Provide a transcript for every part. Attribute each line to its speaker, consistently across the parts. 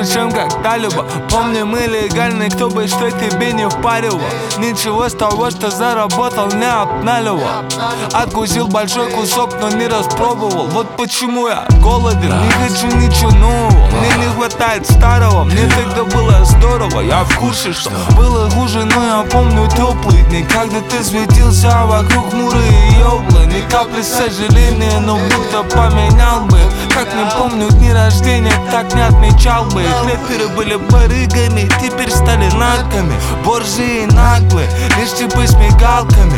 Speaker 1: лучше, чем когда-либо. Помни, мы легальны, кто бы что тебе не впаривал. Ничего с того, что заработал, не обналивал. Откусил большой кусок, но не распробовал. Вот почему я голоден, не хочу ничего нового. Мне не хватает старого, мне тогда было здорово. Я в курсе, что было хуже, но я помню теплые дни, когда ты светился, а вокруг хмурые ёблы. Ни капли сожаления, но будто поменял бы. Как не помню дни рождения, так не отмечал бы их. Рэперы были барыгами, теперь стали нарками. Борзые и наглые, лишь типы с мигалками.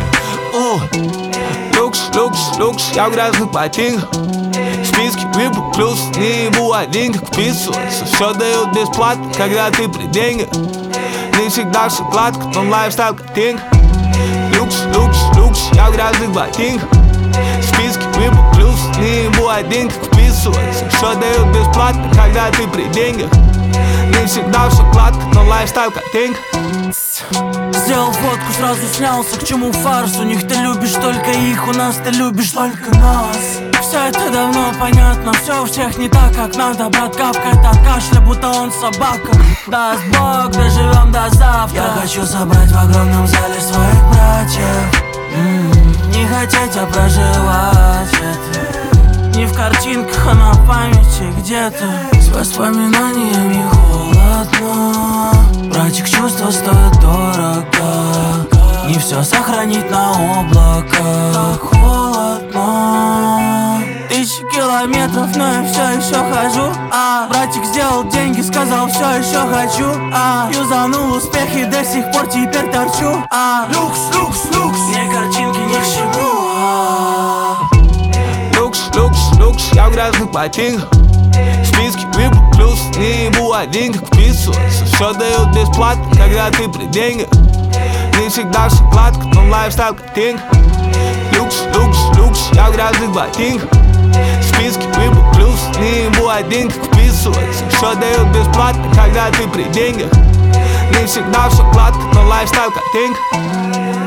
Speaker 1: Люкс, я в грязных ботинках. Списки випу плюс, не ебу один, как вписываться. Все дают бесплатно, когда ты при деньгах. Не всегда шоколадка, но лайфстайл картинка. Люкс, я в грязных ботинках. Списки випу плюс, не ебу один, как вписываться. Все дают бесплатно, когда ты при деньгах. Не всегда шоколадка, но лайфстайл картинка.
Speaker 2: Сделал фотку, сразу снялся, к чему фарс? У них ты любишь только их, у нас ты любишь только нас. Все это давно понятно, все у всех не так, как надо. Брат капкает от кашля, будто он собака. Даст Бог, доживем до завтра. Я хочу собрать в огромном зале своих братьев. Не хотеть, а проживать это. Не в картинках, а на памяти где-то. С воспоминаниями холодно. Братик, чувства стоят дорого. Не все сохранить на облаках. Так холодно. Тысячи километров, но я все еще хожу. Братик сделал деньги, сказал все еще хочу. Юзанул успехи, до сих пор теперь торчу. Люкс, мне картинки ни к чему.
Speaker 1: Люкс, я в грязных ботинках. Списки випу плюс, не ебу один, как вписываться. Все дают бесплатно, когда ты при деньгах. Не всегда шоколадка, но лайфстайл картинка. Люкс, я в грязных ботинках. Списки випу плюс, не ебу один, как вписываться. Все дают бесплатно, когда ты при деньгах. Не всегда шоколадка, но лайфстайл картинка.